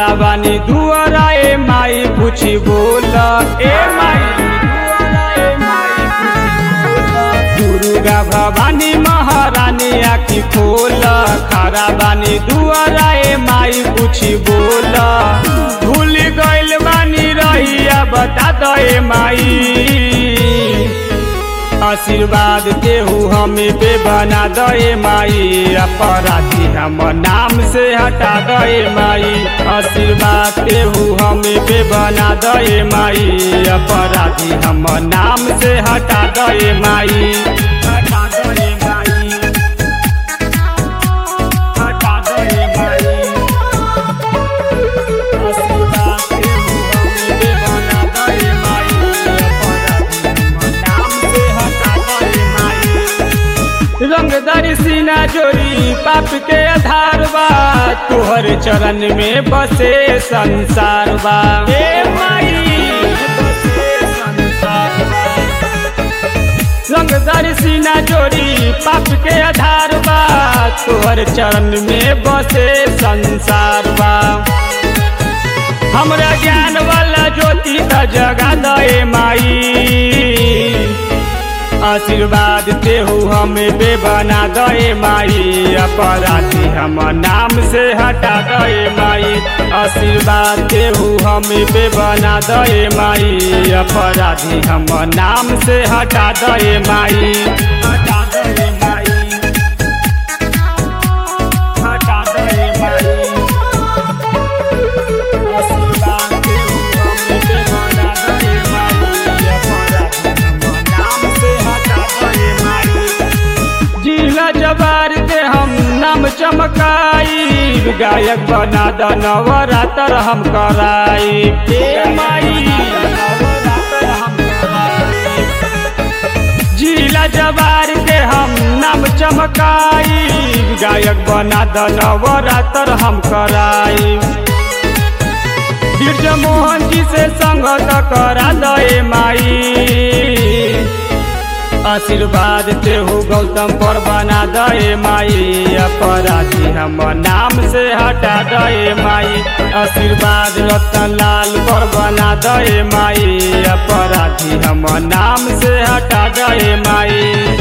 खड़ा बानी दुआरा ए माई पूछी बोल ए माई दुर्गा भवानी महारानी आखी खोल खड़ा बानी दुआरा ए माई पूछी बोल भूल गइल बानी रहिया बता दे माई आशीर्वाद देहू हमें पे बना दे माई अपराधी हम नाम से हटा दे माई आशीर्वाद देहू हमें पे बना दे माई अपराधी हम नाम से हटा दे माई हटा दे माई हटा दे माई आशीर्वाद देहू हमें पे बना दे माई अपराधी हम नाम से रंगदारी सीना जोरी पाप के आधार बा तोहर चरण में बसे संसार बा ए माई बसे संसार बा रंगदारी सीना जोरी पाप के आधार बा तोहर चरण में बसे संसार बा हमरा ज्ञान वाला ज्योति त जगा दे माई आशीर्वाद देहू हमें बे बना दे माई अपराधी हम नाम से हटा दे माई आशीर्वाद देहू हमें बे बना दे माई अपराधी हम नाम से हटा दे माई हटा दे माई हटा दे माई आशीर्वाद देहू हमें बे बना दे माई अपराधी हम नाम से जिला जबार के हम नाम चमकाई गायक बना द नवरात्र हम कराई माई जिला जबार के हम नाम चमकाई गायक बना द नवरात्र हम कराई बिरजा मोहन जी से संगत करा दे माई आशीर्वाद देहू गौतम पर बना दे माई अपराधी हम नाम से हटा दे माई आशीर्वाद रतन लाल पर बना दे माई अपराधी हम नाम से हटा दे माई।